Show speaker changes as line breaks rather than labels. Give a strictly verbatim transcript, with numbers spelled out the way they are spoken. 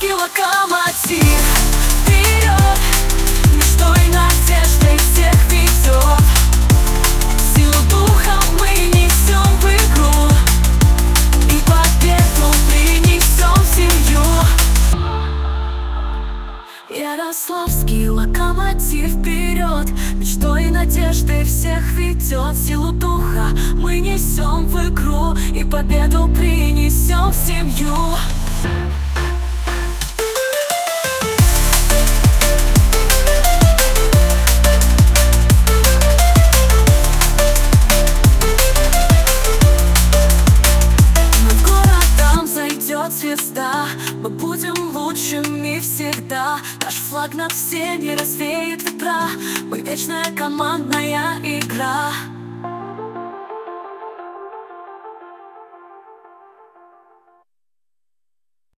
Ярославский локомотив. Вперед! Ничто и надеждой всех ведет. Силу духа мы несем в игру, и победу принесем в семью. Ярославский локомотив вперед! Мечтой и надеждой всех ведет. Силу духа мы несем в игру, и победу принесем в семью. Над городом зайдет звезда, мы будем лучшими всегда. Наш флаг над всеми развеет ветра, мы вечная командная игра.